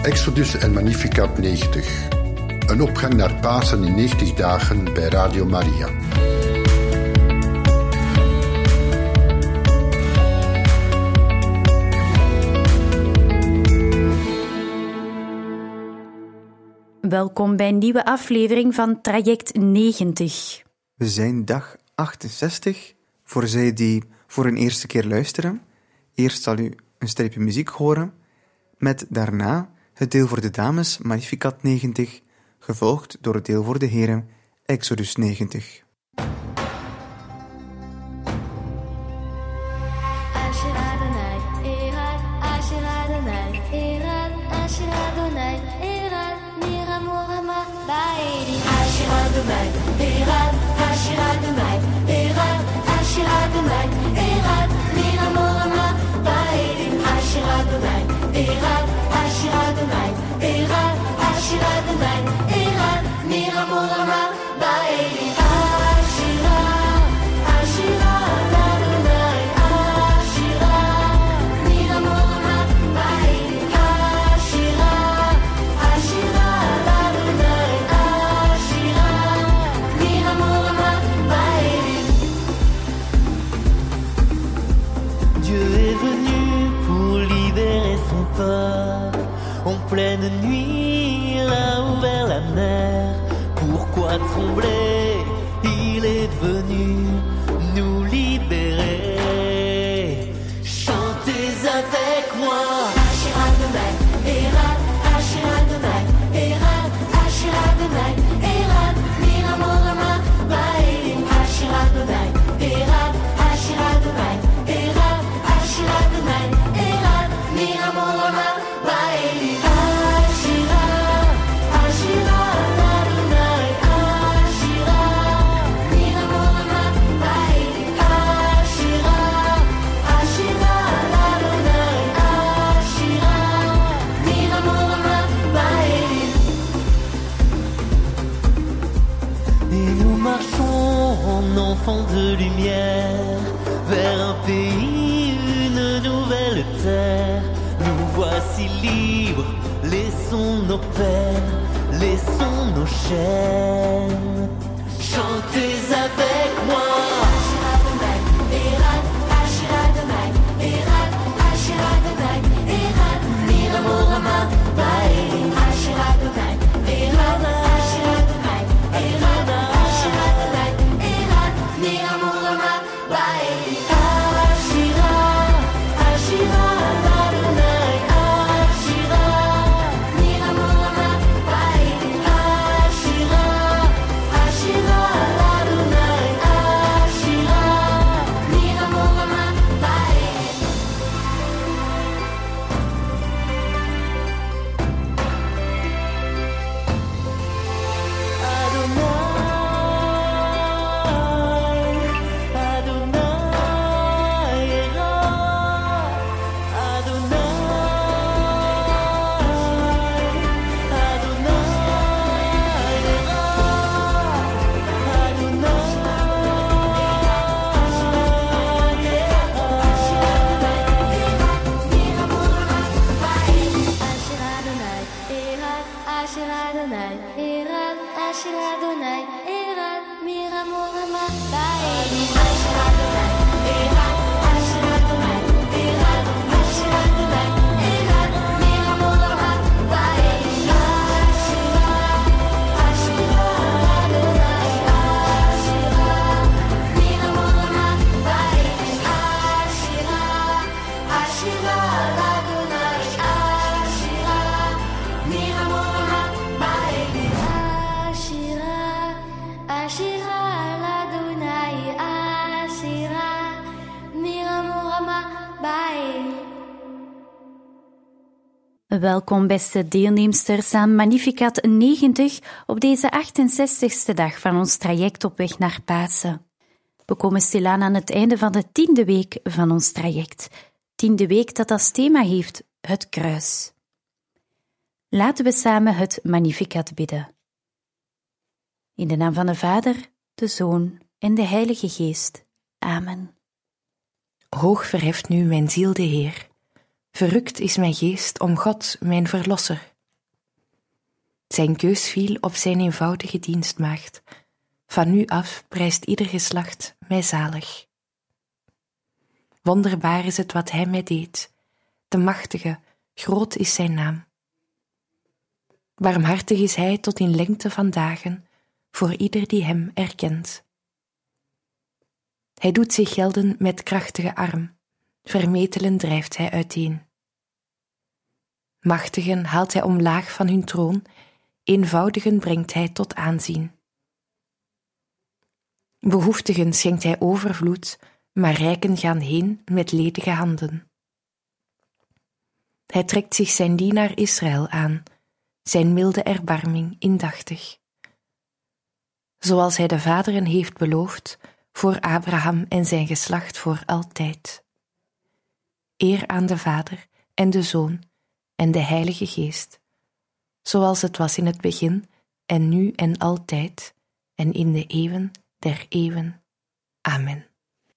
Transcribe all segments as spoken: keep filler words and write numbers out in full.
Exodus en Magnificat negentig. Een opgang naar Pasen in negentig dagen bij Radio Maria. Welkom bij een nieuwe aflevering van Traject negentig. We zijn dag achtenzestig. Voor zij die voor een eerste keer luisteren, eerst zal u een streepje muziek horen, met daarna het deel voor de dames, Magnificat negentig, gevolgd door het deel voor de heren, Exodus negentig. Pleine nuit, il a ouvert la mer. Pourquoi trembler? Il est venu nous libérer. Chantez avec moi. Enfants de lumière, vers un pays, une nouvelle terre. Nous voici libres, laissons nos peines, laissons nos chaînes. Chantez avec moi. Welkom beste deelnemsters aan Magnificat negentig op deze achtenzestigste dag van ons traject op weg naar Pasen. We komen stilaan aan het einde van de tiende week van ons traject. Tiende week dat als thema heeft het kruis. Laten we samen het Magnificat bidden. In de naam van de Vader, de Zoon en de Heilige Geest. Amen. Hoog verheft nu mijn ziel de Heer. Verrukt is mijn geest om God, mijn Verlosser. Zijn keus viel op zijn eenvoudige dienstmaagd. Van nu af prijst ieder geslacht mij zalig. Wonderbaar is het wat hij mij deed. De machtige, groot is zijn naam. Barmhartig is hij tot in lengte van dagen, voor ieder die hem erkent. Hij doet zich gelden met krachtige arm, vermetelen drijft hij uiteen. Machtigen haalt hij omlaag van hun troon, eenvoudigen brengt hij tot aanzien. Behoeftigen schenkt hij overvloed, maar rijken gaan heen met ledige handen. Hij trekt zich zijn dienaar Israël aan, zijn milde erbarming indachtig. Zoals hij de vaderen heeft beloofd, voor Abraham en zijn geslacht voor altijd. Eer aan de Vader en de Zoon en de Heilige Geest, zoals het was in het begin en nu en altijd en in de eeuwen der eeuwen. Amen.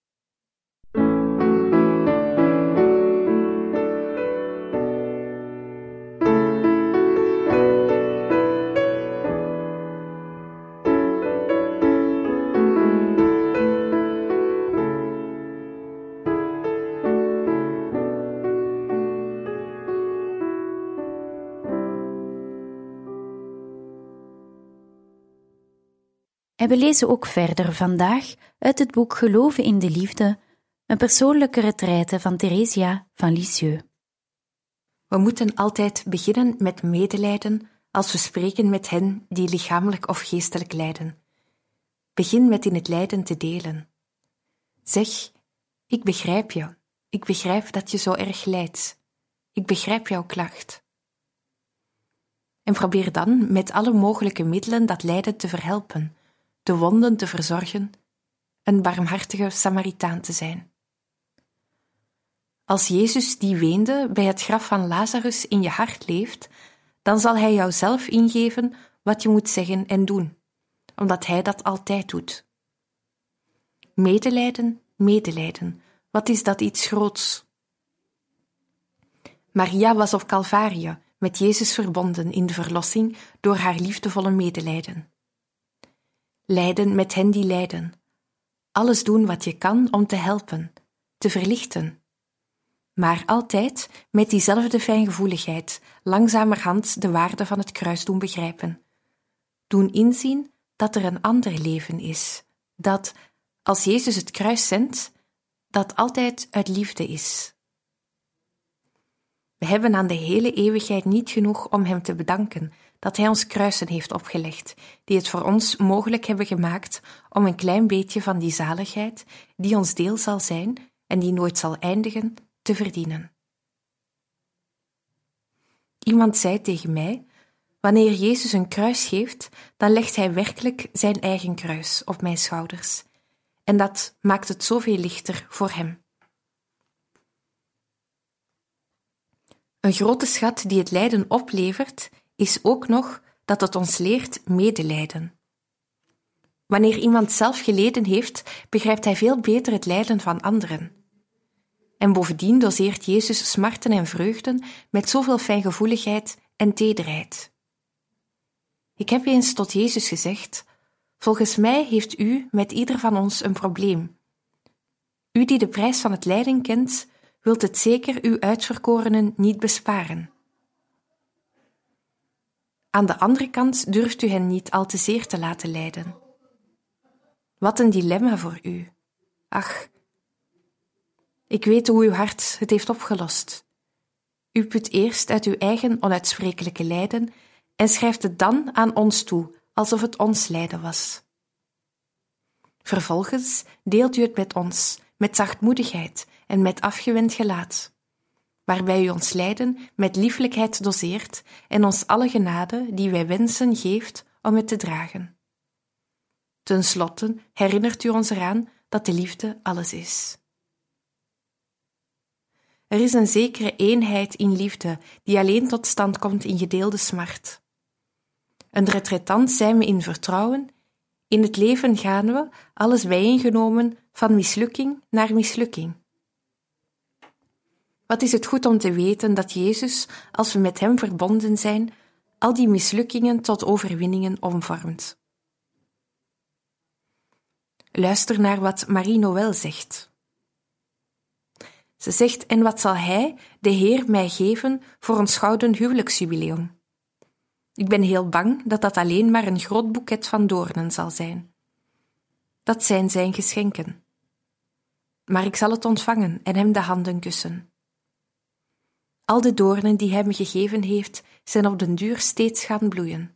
En we lezen ook verder vandaag uit het boek Geloven in de Liefde, een persoonlijke retraite van Theresia van Lisieux. We moeten altijd beginnen met medelijden als we spreken met hen die lichamelijk of geestelijk lijden. Begin met in het lijden te delen. Zeg, ik begrijp je, ik begrijp dat je zo erg lijdt. Ik begrijp jouw klacht. En probeer dan met alle mogelijke middelen dat lijden te verhelpen, de wonden te verzorgen, een barmhartige Samaritaan te zijn. Als Jezus die weende bij het graf van Lazarus in je hart leeft, dan zal hij jou zelf ingeven wat je moet zeggen en doen, omdat hij dat altijd doet. Medelijden, medelijden, wat is dat iets groots? Maria was op Calvarië met Jezus verbonden in de verlossing door haar liefdevolle medelijden. Lijden met hen die lijden. Alles doen wat je kan om te helpen, te verlichten. Maar altijd met diezelfde fijngevoeligheid, langzamerhand de waarde van het kruis doen begrijpen. Doen inzien dat er een ander leven is, dat, als Jezus het kruis zendt, dat altijd uit liefde is. We hebben aan de hele eeuwigheid niet genoeg om hem te bedanken dat hij ons kruisen heeft opgelegd, die het voor ons mogelijk hebben gemaakt om een klein beetje van die zaligheid, die ons deel zal zijn en die nooit zal eindigen, te verdienen. Iemand zei tegen mij, wanneer Jezus een kruis geeft, dan legt hij werkelijk zijn eigen kruis op mijn schouders. En dat maakt het zoveel lichter voor hem. Een grote schat die het lijden oplevert, is ook nog dat het ons leert medelijden. Wanneer iemand zelf geleden heeft, begrijpt hij veel beter het lijden van anderen. En bovendien doseert Jezus smarten en vreugden met zoveel fijngevoeligheid en tederheid. Ik heb eens tot Jezus gezegd, volgens mij heeft u met ieder van ons een probleem. U die de prijs van het lijden kent, wilt het zeker uw uitverkorenen niet besparen. Aan de andere kant durft u hen niet al te zeer te laten lijden. Wat een dilemma voor u. Ach, ik weet hoe uw hart het heeft opgelost. U put eerst uit uw eigen onuitsprekelijke lijden en schrijft het dan aan ons toe, alsof het ons lijden was. Vervolgens deelt u het met ons, met zachtmoedigheid en met afgewend gelaat, waarbij u ons lijden met lieflijkheid doseert en ons alle genade die wij wensen geeft om het te dragen. Ten slotte herinnert u ons eraan dat de liefde alles is. Er is een zekere eenheid in liefde die alleen tot stand komt in gedeelde smart. Een retraitant zijn we in vertrouwen, in het leven gaan we, alles bijeengenomen, van mislukking naar mislukking. Wat is het goed om te weten dat Jezus, als we met hem verbonden zijn, al die mislukkingen tot overwinningen omvormt. Luister naar wat Marie Noël zegt. Ze zegt, en wat zal Hij, de Heer, mij geven voor ons gouden huwelijksjubileum? Ik ben heel bang dat dat alleen maar een groot boeket van doornen zal zijn. Dat zijn zijn geschenken. Maar ik zal het ontvangen en hem de handen kussen. Al de doornen die hij me gegeven heeft, zijn op den duur steeds gaan bloeien.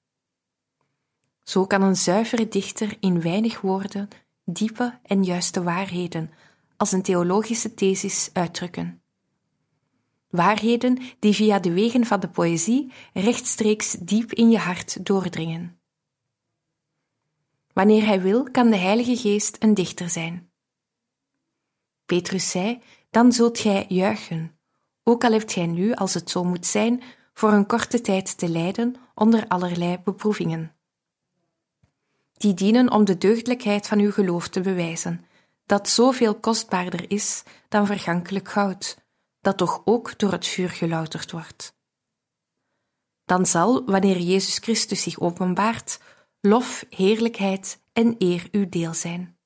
Zo kan een zuivere dichter in weinig woorden diepe en juiste waarheden als een theologische thesis uitdrukken. Waarheden die via de wegen van de poëzie rechtstreeks diep in je hart doordringen. Wanneer hij wil, kan de Heilige Geest een dichter zijn. Petrus zei, dan zult gij juichen, ook al hebt gij nu, als het zo moet zijn, voor een korte tijd te lijden onder allerlei beproevingen. Die dienen om de deugdelijkheid van uw geloof te bewijzen, dat zoveel kostbaarder is dan vergankelijk goud, dat toch ook door het vuur gelouterd wordt. Dan zal, wanneer Jezus Christus zich openbaart, lof, heerlijkheid en eer uw deel zijn.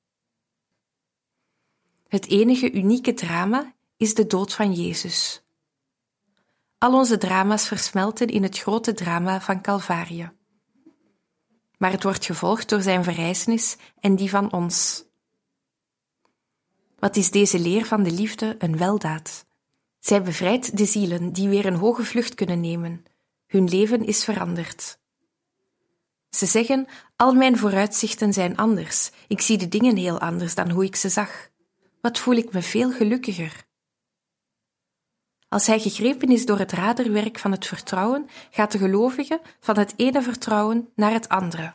Het enige unieke drama is de dood van Jezus. Al onze drama's versmelten in het grote drama van Calvarië. Maar het wordt gevolgd door zijn verrijzenis en die van ons. Wat is deze leer van de liefde een weldaad? Zij bevrijdt de zielen die weer een hoge vlucht kunnen nemen. Hun leven is veranderd. Ze zeggen, al mijn vooruitzichten zijn anders. Ik zie de dingen heel anders dan hoe ik ze zag. Wat voel ik me veel gelukkiger. Als hij gegrepen is door het raderwerk van het vertrouwen, gaat de gelovige van het ene vertrouwen naar het andere.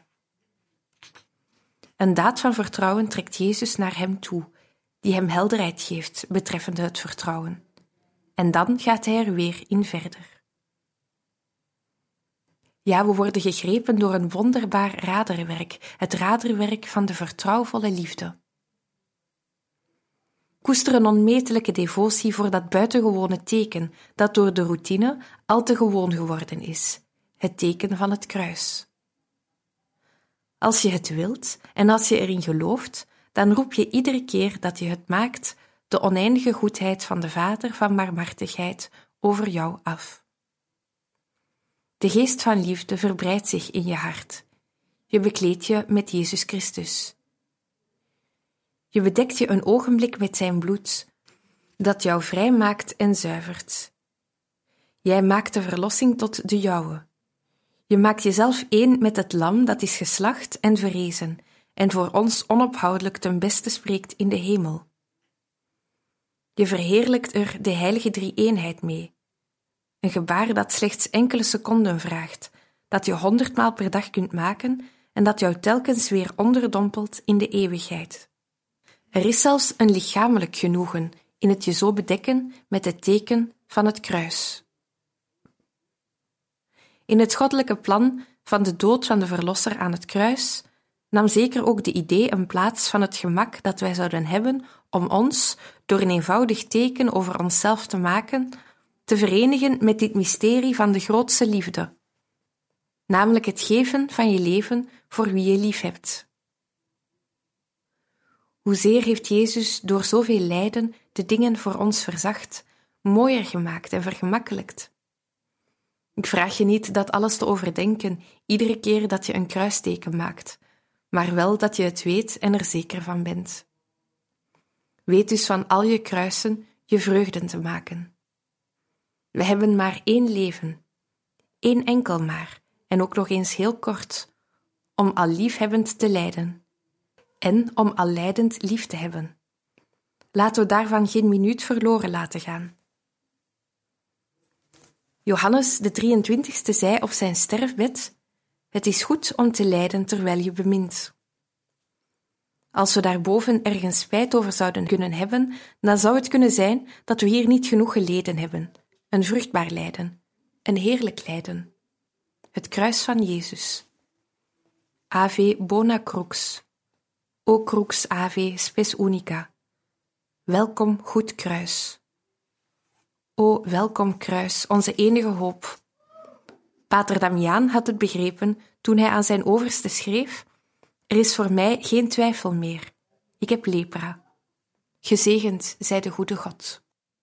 Een daad van vertrouwen trekt Jezus naar hem toe, die hem helderheid geeft betreffende het vertrouwen. En dan gaat hij er weer in verder. Ja, we worden gegrepen door een wonderbaar raderwerk, het raderwerk van de vertrouwvolle liefde. Koester een onmetelijke devotie voor dat buitengewone teken dat door de routine al te gewoon geworden is, het teken van het kruis. Als je het wilt en als je erin gelooft, dan roep je iedere keer dat je het maakt de oneindige goedheid van de Vader van barmhartigheid over jou af. De geest van liefde verbreidt zich in je hart. Je bekleedt je met Jezus Christus. Je bedekt je een ogenblik met zijn bloed, dat jou vrij maakt en zuivert. Jij maakt de verlossing tot de jouwe. Je maakt jezelf één met het lam dat is geslacht en verrezen, en voor ons onophoudelijk ten beste spreekt in de hemel. Je verheerlijkt er de heilige drie-eenheid mee. Een gebaar dat slechts enkele seconden vraagt, dat je honderdmaal per dag kunt maken en dat jou telkens weer onderdompelt in de eeuwigheid. Er is zelfs een lichamelijk genoegen in het je zo bedekken met het teken van het kruis. In het goddelijke plan van de dood van de Verlosser aan het kruis nam zeker ook de idee een plaats van het gemak dat wij zouden hebben om ons, door een eenvoudig teken over onszelf te maken, te verenigen met dit mysterie van de grootste liefde, namelijk het geven van je leven voor wie je lief hebt. Hoezeer heeft Jezus door zoveel lijden de dingen voor ons verzacht, mooier gemaakt en vergemakkelijkt. Ik vraag je niet dat alles te overdenken iedere keer dat je een kruisteken maakt, maar wel dat je het weet en er zeker van bent. Weet dus van al je kruisen je vreugden te maken. We hebben maar één leven, één enkel maar, en ook nog eens heel kort, om al liefhebbend te lijden, en om al lijdend lief te hebben. Laten we daarvan geen minuut verloren laten gaan. Johannes de drieëntwintigste zei op zijn sterfbed: het is goed om te lijden terwijl je bemint. Als we daarboven ergens spijt over zouden kunnen hebben, dan zou het kunnen zijn dat we hier niet genoeg geleden hebben. Een vruchtbaar lijden, een heerlijk lijden. Het kruis van Jezus. Ave bona crux. O crux ave spes unica. Welkom, goed kruis. O welkom kruis, onze enige hoop. Pater Damiaan had het begrepen toen hij aan zijn overste schreef: er is voor mij geen twijfel meer. Ik heb lepra. Gezegend zij de goede God.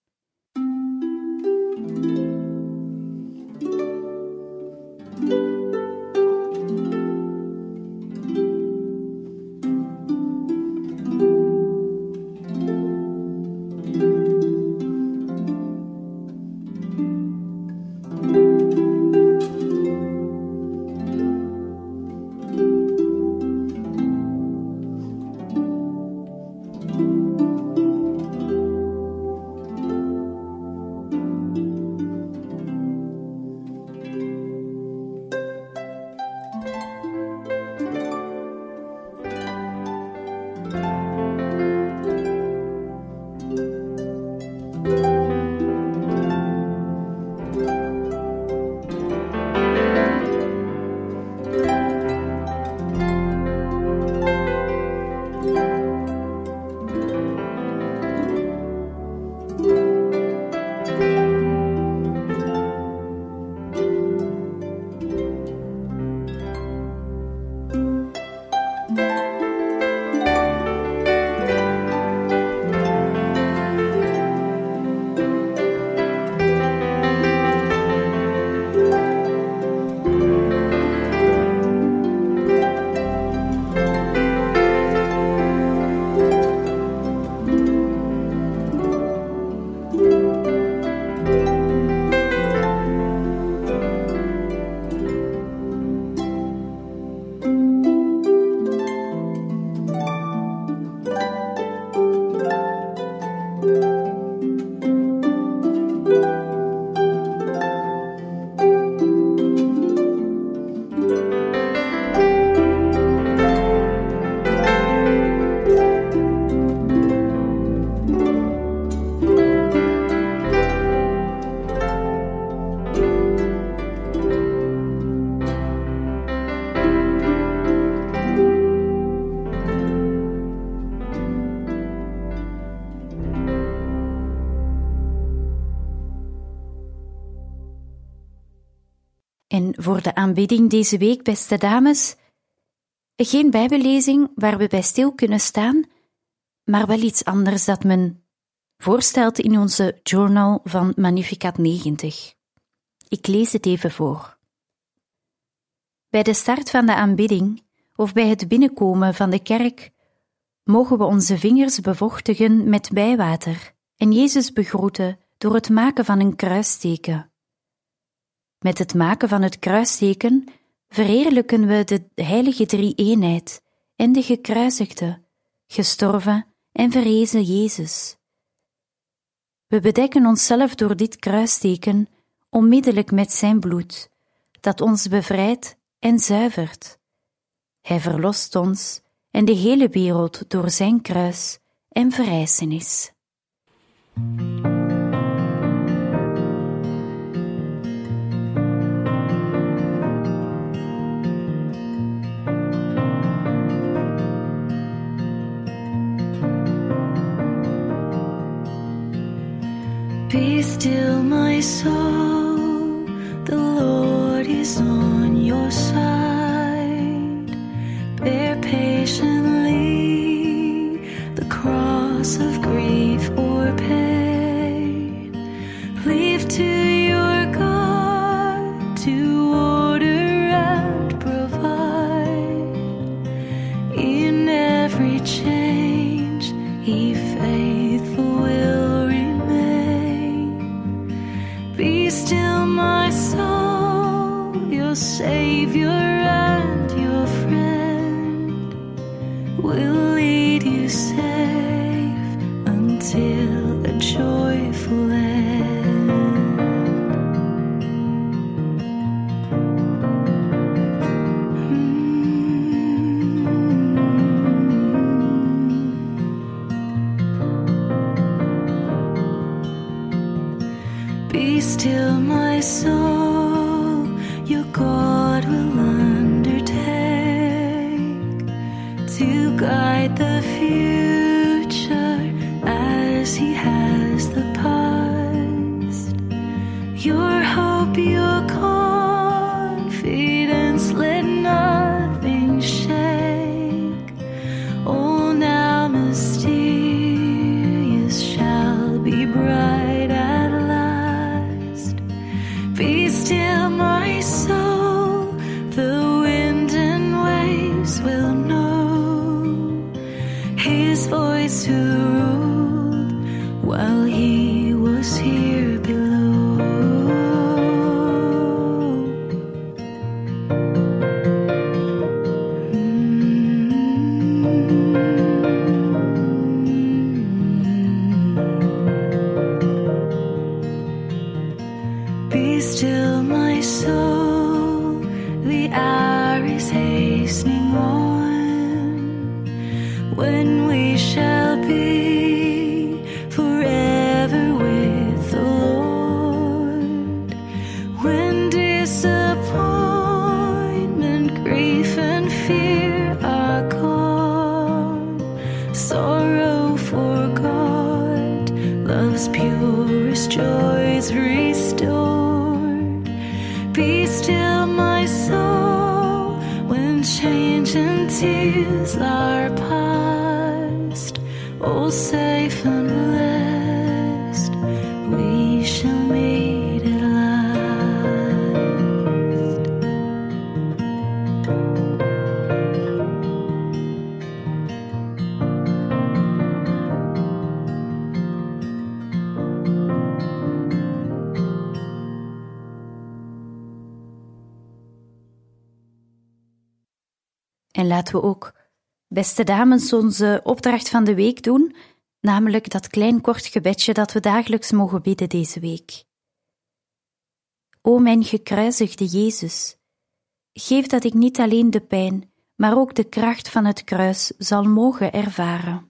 En voor de aanbidding deze week, beste dames, geen bijbellezing waar we bij stil kunnen staan, maar wel iets anders dat men voorstelt in onze journal van Magnificat negentig. Ik lees het even voor. Bij de start van de aanbidding of bij het binnenkomen van de kerk mogen we onze vingers bevochtigen met bijwater en Jezus begroeten door het maken van een kruisteken. Met het maken van het kruisteken verheerlijken we de heilige drie-eenheid en de gekruisigde, gestorven en verrezen Jezus. We bedekken onszelf door dit kruisteken onmiddellijk met zijn bloed, dat ons bevrijdt en zuivert. Hij verlost ons en de hele wereld door zijn kruis en verrijzenis. Be still, my soul, the Lord is on your side. Bear patiently the cross of grief or pain. Leave to your God to order and provide. In every change, He faithful will remain. Be still, my soul, your Savior and your friend will lead you safe until a joyful end. Mm. Be still, my soul, your God will undertake to guide the future as He has the past. Your hope, your confidence Be still, my soul, the hour is hastening on, when we shall be forever with the Lord. When disappointment, grief and fear are gone, sorrow forgot, love's purest joys restored. Be still, my soul, when change and tears are past, all safe and blessed, we shall meet at last. En laten we ook, beste dames, onze opdracht van de week doen, namelijk dat klein kort gebedje dat we dagelijks mogen bidden deze week. O mijn gekruisigde Jezus, geef dat ik niet alleen de pijn, maar ook de kracht van het kruis zal mogen ervaren.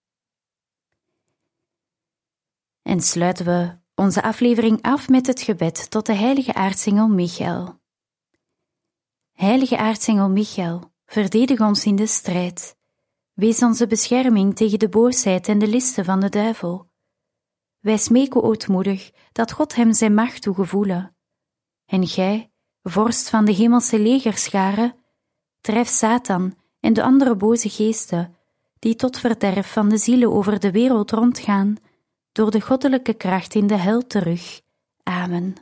En sluiten we onze aflevering af met het gebed tot de heilige aartsengel Michael. Heilige aartsengel Michael, verdedig ons in de strijd. Wees onze bescherming tegen de boosheid en de listen van de duivel. Wij smeken ootmoedig dat God hem zijn macht toegevoele. En gij, vorst van de hemelse legerscharen, drijf Satan en de andere boze geesten, die tot verderf van de zielen over de wereld rondgaan, door de goddelijke kracht in de hel terug. Amen.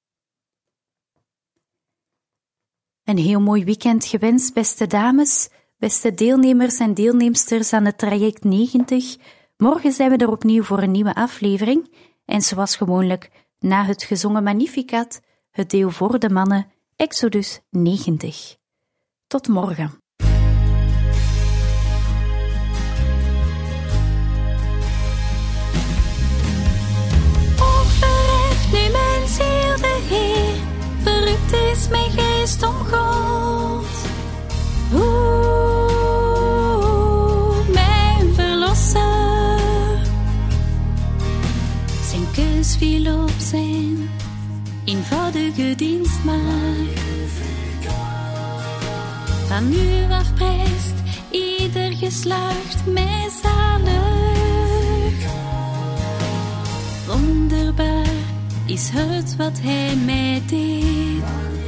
Een heel mooi weekend gewenst, beste dames, beste deelnemers en deelnemsters aan het traject negentig. Morgen zijn we er opnieuw voor een nieuwe aflevering en zoals gewoonlijk na het gezongen Magnificat, het deel voor de mannen, Exodus negentig. Tot morgen. Verheft nu mijn ziel de Heer, verrukt is mijn geest om God. Oeh, mijn verlosser. Zijn keus viel op zijn eenvoudige dienstmaagd. Van nu af prijst ieder geslacht mij zalig. Wonderbaar is het wat hij mij deed.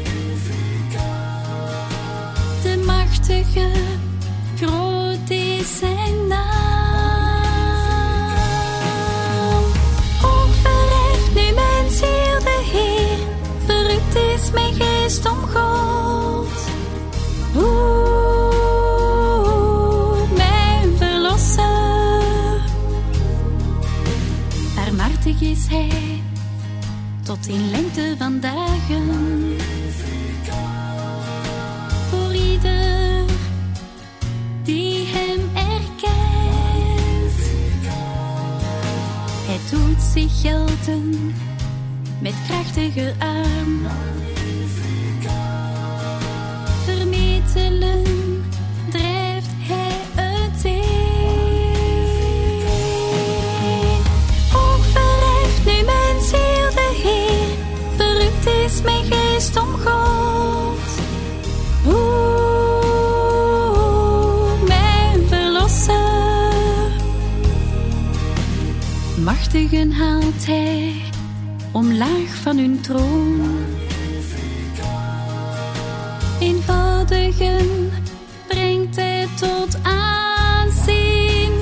De machtige, groot is zijn naam. O, verheft nu mijn ziel de Heer, verrukt is mijn geest om God. Oeh, mijn verlosser. Barmhartig is hij, tot in lengte van dagen. Voor ieder die hem erkent. Hij doet zich gelden met krachtige arm. Vermetelen drijft hij uiteen. O, verheft nu mijn ziel de Heer, verrukt is mijn geest om God. Oeh, mijn verlosser. Machtigen haalt hij omlaag van hun troon. Eenvoudigen brengt hij tot aanzien.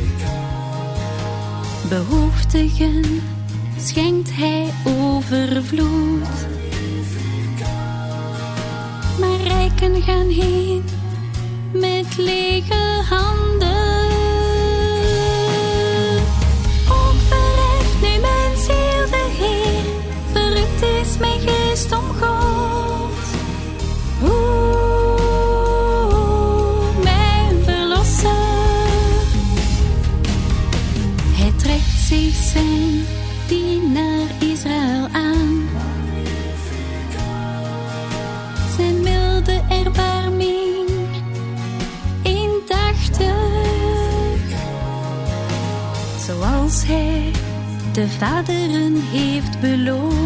Behoeftigen schenkt hij overvloed. Maar rijken gaan heen met lege handen. O, verheft nu mijn ziel de Heer, verrukt is mijn geest om God. Oeh, mijn verlosser. Hij trekt zich zijn dienaar Israël aan. de vaderen heeft beloofd.